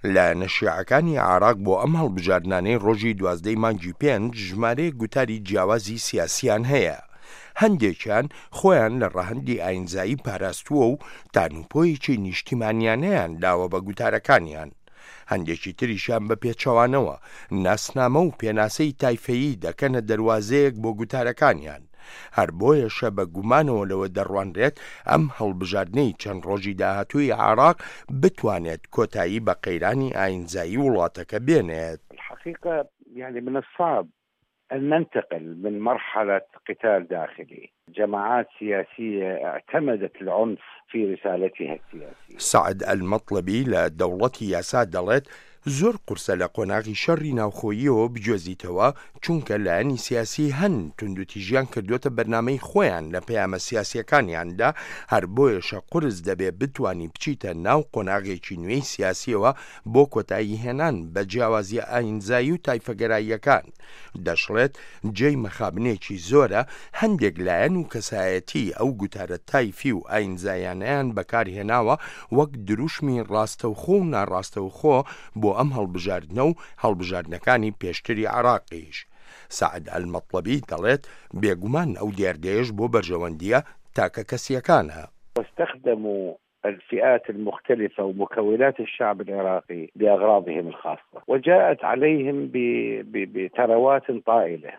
لایەنە شیعەکانی عێراق بۆ ئەم هەڵبژاردنانەی ڕۆژی 12 مانگی 5 ژمارەیەک گوتاری جیاوازی سیاسیان هەیە. هەندێکیان خۆیان لە ڕەهەندی ئاینزایی پاراستووە و تانوپۆیەکی نیشتیمانیانەیان داوە بە گوتارەکانیان. هەندێکی تریشان بە پێچەوانەوە ناسنامە و پێناسەی تایفەیی دەکەنە دەواازەیەک بۆ گوتارەکانیان. هەر بۆیەشە بە گومانەوە لەوە دەڕوانرێت ئەم هەڵبژاردنەی چەند ڕۆژی داهاتووی عێراق بتوانێت کۆتایی بە قەیرانی ئاینزایی وڵاتەکە بێنێت. الحقيقة يعني من الصعب أن ننتقل من مرحلة قتال داخلي. جماعات سياسية اعتمدت العنف في رسالتها السياسية. سعد المطلبي لدولة ياسا دەڵێت زۆر قورسە لە قۆناغی شەڕی ناوخۆییەوە بجۆزیتەوە چونکە لایەنی سیاسی هەن توندوتیژیان کردوتە بەرنامەی خۆیان لە پەیامە سیاسیەکانیاندا، هەر بۆیەشە قورس دەبێ بتوانی بچیتە ناو قۆناغێکی نوێی سیاسیەوە بۆ کۆتایی هێنان بە جیاوازی ئاینزایی و تایفەگەراییەکان. دەشڵێت جێی مەخابنێکی زۆرە هەندێک لایەن و کەسایەتی ئەو گوتارە تایفی و ئاینزایانەیان بەکارهێناوە وەک دروشمی ڕاستەوخۆ و ناڕاستەوخۆ بۆ ئەم هەڵبژاردنە و هەڵبژاردنەکانی پێشتری عێراقیش. سعد المەطلبی دەڵێت بێگومان ئەو دیاردەیەش بۆ بەرژەوەندیە تاکە کەسیەکانە. واستخدموا الفئات المختلفة ومكونات الشعب العراقي بأغراضهم الخاصة، وجاءت عليهم بثروات طائلة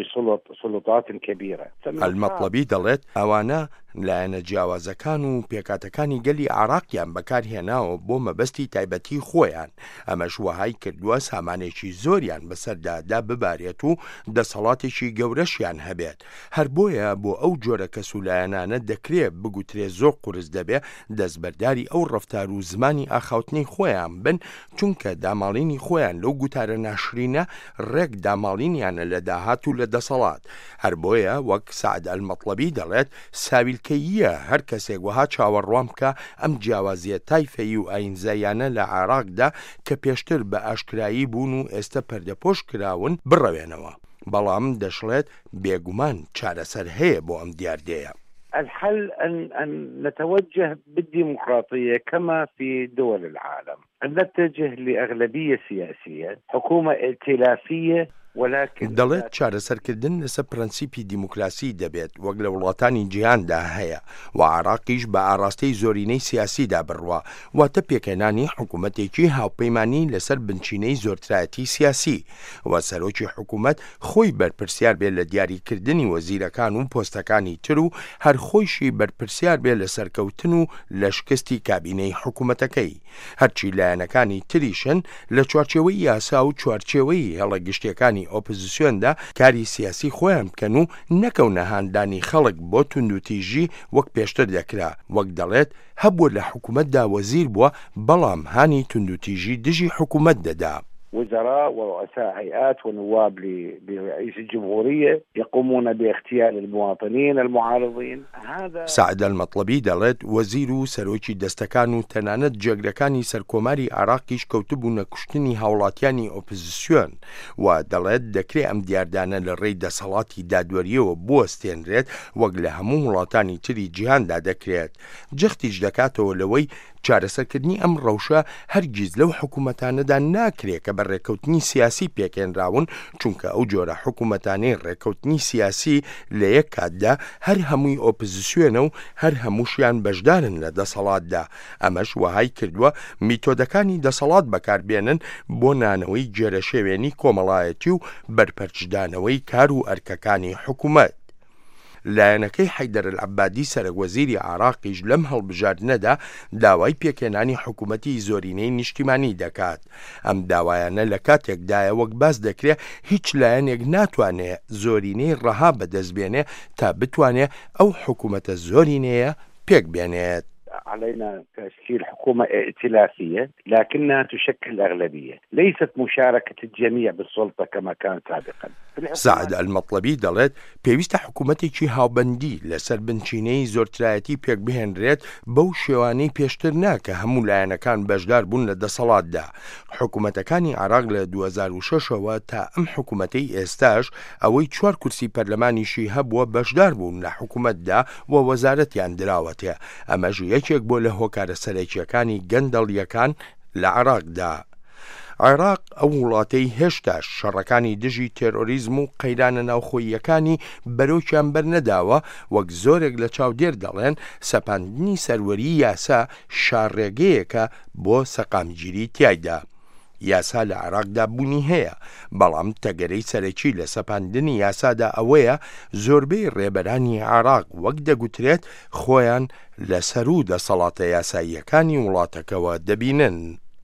وبسلطات كبيرة. المەطلبی دەڵێت ئەوانە لایەنە جیاوازەکان و پێکاتەکانی گەلی عێراقیان بەکارهێناوە بۆ مەبەستی تایبەتی خۆیان. ئەمەش وەهای کردووە سامانێکی زۆریان بەسەردادا ببارێت و دەسەڵاتێکی گەورەشیان هەبێت. هەر بۆیە بۆ ئەو جۆرە کەسولایەنانە دەکرێت بگوترێ زۆر قورس دەبێ دەستبەرداری ئەو ڕەفتار و زمانی ئاخاوتنی خۆیان بن، چونکە داماڵینی خۆیان لەو گوتارە ناشرینە ڕێک داماڵینیانە لە داهات و لە دەسەڵات. هەر بۆیە وەک سعد المەطلبی دەڵێت ساویلکەییە هەر کەسێک وەها چاوەڕوان بکە ئەم جیاوازیە تایفەیی و ئاینزایانە لە عێراقدا کە پێشتر بە ئاشکرایی بوون و ئێستا پەردەپۆش کراون بڕەوێنەوە. بەڵام دەشڵێت بێگومان چارەسەر هەیە بۆ ئەم دیاردەیە. الحل أن نتوجه بالديمقراطية كما في دول العالم، أن نتجه لأغلبية سياسية، حكومة ائتلافية. دەڵێت چارەسەرکردن لەسەر پرەنسیپی دیموکراسی دەبێت وەک لە وڵاتانی جیهاندا هەیە و عێراقیش بە ئاراستەی زۆرینەی سیاسیدا بڕوە، واتە پێکهێنانی حکوومەتێکی هاوپەیمانی لەسەر بنچینەی زۆرترایەتی سیاسی و سەرۆکی حکوومەت خۆی بەرپرسیار بێت لە دیاریکردنی وەزیرەکان و پۆستەکانی تر و هەر خۆیشی بەرپرسیار بێت لە سەرکەوتن و لە شکستی کابینەی حکوومەتەکەی. هەرچی لایەنەکانی تریشن لە چوارچێوەی یاسا و چوارچێوەی هەڵەگشتیەکانی ئۆپۆزیسیۆندا کاری سیاسی خۆیان بکەن و نەکەونە هاندانی خەڵک بۆ توندوتیژی وەک پێشتر دەکرا. وەک دەڵێت هەبووە لە حکوومەتدا وەزیر بووە بەڵام هانی توندوتیژی دژی حکوومەت دەدا. وزراء ورؤساء هيئات ونواب لرئيس الجمهورية يقومون باغتيال المواطنين المعارضين. هذا سعد المطلبي دەڵێت وەزیر و سەرۆکی دەستەکان و تەنانەت جێگرەکانی سەرکۆماری عێراقیش کەوتبوونە کوشتنی هاوڵاتیانی ئۆپۆزیسیۆن و دەڵێت دەکرێت ئەم دیاردانە لە ڕێی دەسەڵاتی دادوەریەوە بوەستێنرێت وەک لە هەموو وڵاتانی تری جیهاندا دەکرێت. جەختیش دەکاتەوە لەوەی چارەسەرکردنی ئەم ڕەوشە هەرگیز لەو حکوومەتانەدا ناکرێت کە بە ڕێکەوتنی سیاسی پێکێنراون، چونکە ئەو جۆرە حکوومەتانەی ڕێکەوتنی سیاسی لە یەک کاتدا هەر هەمووی ئۆپۆزیسیۆنە و هەر هەمووشیان بەشدارن لە دەسەڵاتدا. ئەمەش وەهای کردووە میتۆدەکانی دەسەڵات بەکاربێنن بۆ نانەوەی جێرەشێوێنی کۆمەڵایەتی و بەرپەرچدانەوەی کار و ئەرکەکانی حکوومەت. لایەنەکەی حەیدەر العەبادی سەرۆکوەزیری عێراقیش لەم هەڵبژاردنەدا داوای پێکهێنانی حکوومەتی زۆرینەی نیشتیمانی دەکات. ئەم داوایانە لە کاتێکدایە وەک باس دەکرێت هیچ لایەنێک ناتوانێت زۆرینەی ڕەها بەدەستبێنێ تا بتوانێت ئەو حکوومەتە زۆرینەیە پێک بێنێت. علينا تشكيل حكومة ائتلافية لكنها تشكل أغلبية، ليست مشاركة الجميع بالسلطة كما كان سابقا. سعد المەطلبی دەڵێت پێویستە حکوومەتێکی هاوبەندی لەسەر بنچینەی زۆرترایەتی پێک بهێنرێت بەو شێوانەی پێشتر ناکە هەموو لایەنەکان بەشدار بوون لە دەسەڵاتدا. حکوومەتەکانی عێراق لە 2006ەوە تا ئەم حکوومەتەی ئێستاش ئەوەی 4 کورسی پەرلەمانیشی هەبووە بەشدار بوون لە حکوومەتدا و وەزارەتیان دراوەتێ. ئەمەژ یەکێک بۆ لە هۆکارە سەرەکیەکانی گەندەڵیەکان لە عێراقدا. عێراق ئەو وڵاتەی هێشتا شەڕەکانی دژی تێرۆریزم و قەیرانە ناوخۆییەکانی بەرەوکیان بەرنەداوە، وەک زۆرێک لە چاودێر دەڵێن سەپاندنی سەروەری یاسا شارڕێگەیەکە بۆ سەقامگیری تیایدا. یاسا لە عێراقدا بوونی هەیە، بەڵام تەگەرەی سەرەکی لە سەپاندنی یاسادا ئەوەیە زۆربەی ڕێبەرانی عێراق وەک دەگوترێت خۆیان لەسەر و دەسەڵاتە یاساییەکانی وڵاتەکەوە دەبینن.